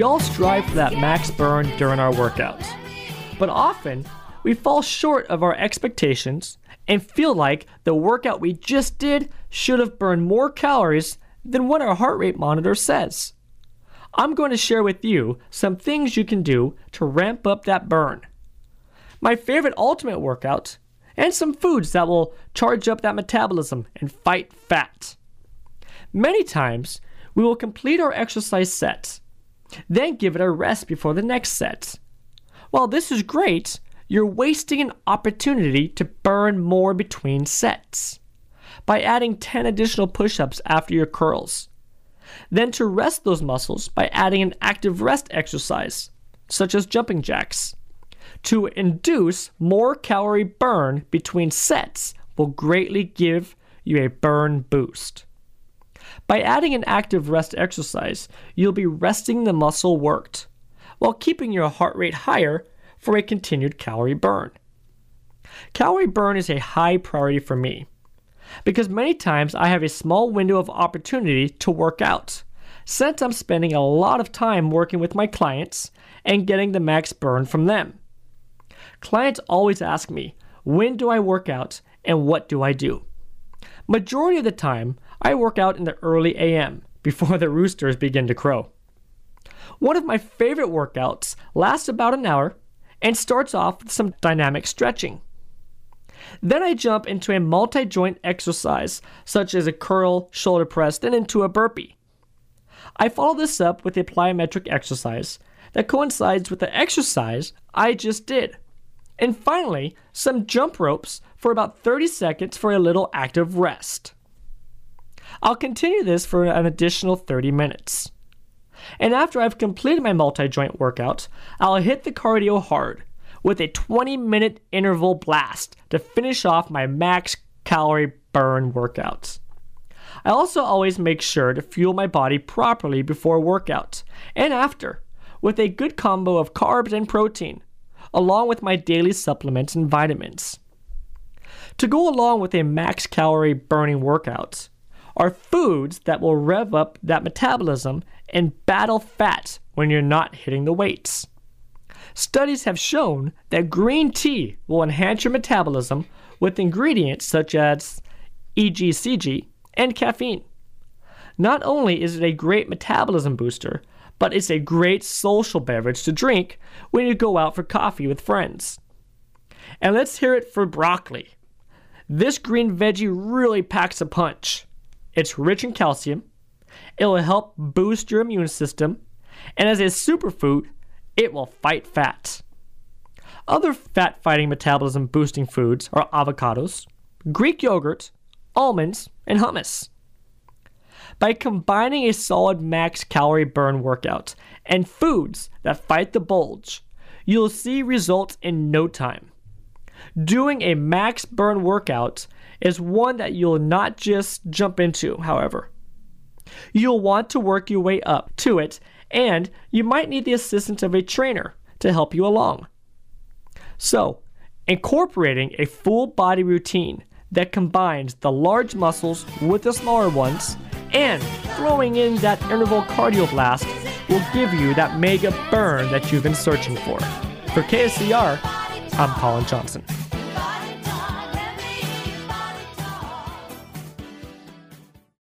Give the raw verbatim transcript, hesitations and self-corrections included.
all strive for that max burn during our workouts. But often, we fall short of our expectations and feel like the workout we just did should have burned more calories than what our heart rate monitor says. I'm going to share with you some things you can do to ramp up that burn, my favorite ultimate workout, and some foods that will charge up that metabolism and fight fat. Many times, we will complete our exercise set, then give it a rest before the next set. While this is great, you're wasting an opportunity to burn more between sets by adding ten additional push-ups after your curls. Then to rest those muscles by adding an active rest exercise, such as jumping jacks. To induce more calorie burn between sets will greatly give you a burn boost. By adding an active rest exercise, you'll be resting the muscle worked, while keeping your heart rate higher for a continued calorie burn. Calorie burn is a high priority for me, because many times I have a small window of opportunity to work out, since I'm spending a lot of time working with my clients and getting the max burn from them. Clients always ask me, when do I work out and what do I do? Majority of the time, I work out in the early A M before the roosters begin to crow. One of my favorite workouts lasts about an hour and starts off with some dynamic stretching. Then I jump into a multi-joint exercise, such as a curl, shoulder press, then into a burpee. I follow this up with a plyometric exercise that coincides with the exercise I just did. And finally, some jump ropes for about thirty seconds for a little active rest. I'll continue this for an additional thirty minutes. And after I've completed my multi-joint workout, I'll hit the cardio hard with a twenty minute interval blast to finish off my max calorie burn workouts. I also always make sure to fuel my body properly before workout and after with a good combo of carbs and protein, along with my daily supplements and vitamins. To go along with a max calorie burning workout are foods that will rev up that metabolism and battle fat when you're not hitting the weights. Studies have shown that green tea will enhance your metabolism with ingredients such as E G C G and caffeine. Not only is it a great metabolism booster, but it's a great social beverage to drink when you go out for coffee with friends. And let's hear it for broccoli. This green veggie really packs a punch. It's rich in calcium, it will help boost your immune system, and as a superfood, it will fight fat. Other fat-fighting metabolism boosting foods are avocados, Greek yogurt, almonds, and hummus. By combining a solid max calorie burn workout and foods that fight the bulge, you'll see results in no time. Doing a max burn workout is one that you'll not just jump into, however. You'll want to work your way up to it, and you might need the assistance of a trainer to help you along. So, incorporating a full body routine that combines the large muscles with the smaller ones and throwing in that interval cardio blast will give you that mega burn that you've been searching for. For K S C R, I'm Colin Johnson.